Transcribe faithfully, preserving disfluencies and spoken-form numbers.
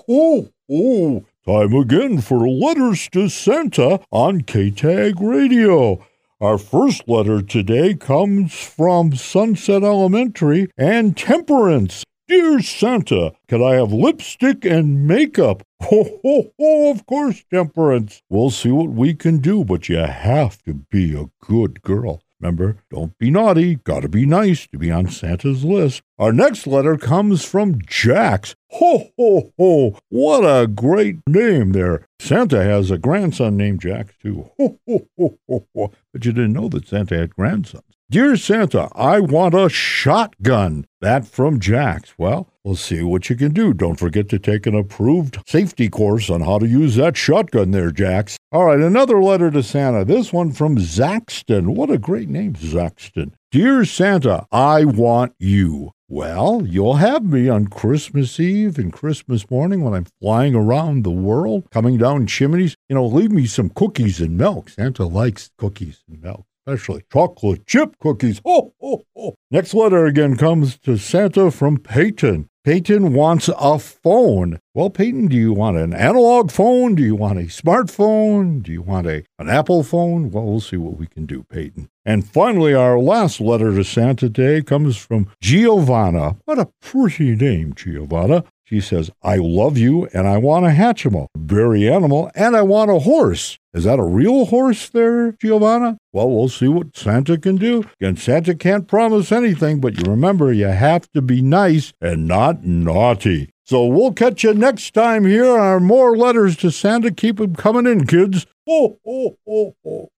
ho, ho. Time again for Letters to Santa on K-Tag Radio. Our first letter today comes from Sunset Elementary and Temperance. Dear Santa, can I have lipstick and makeup? Ho, ho, ho, of course, Temperance. We'll see what we can do, but you have to be a good girl. Remember, don't be naughty, gotta be nice to be on Santa's list. Our next letter comes from Jax. Ho, ho, ho, what a great name there. Santa has a grandson named Jax, too. Ho, ho, ho, ho, ho. But you didn't know that Santa had grandsons. Dear Santa, I want a shotgun. That from Jax. Well, we'll see what you can do. Don't forget to take an approved safety course on how to use that shotgun there, Jax. All right, another letter to Santa. This one from Zaxton. What a great name, Zaxton. Dear Santa, I want you. Well, you'll have me on Christmas Eve and Christmas morning when I'm flying around the world, coming down chimneys. You know, leave me some cookies and milk. Santa likes cookies and milk, especially chocolate chip cookies. Oh, oh, oh. Next letter again comes to Santa from Peyton. Peyton wants a phone. Well, Peyton, do you want an analog phone? Do you want a smartphone? Do you want a an Apple phone? Well, we'll see what we can do, Peyton. And finally, our last letter to Santa today comes from Giovanna. What a pretty name, Giovanna. She says, I love you, and I want a Hatchimal, a berry animal, and I want a horse. Is that a real horse there, Giovanna? Well, we'll see what Santa can do. Again, Santa can't promise anything, but you remember, you have to be nice and not naughty. So we'll catch you next time here on more Letters to Santa. Keep them coming in, kids. Oh, oh, oh, oh.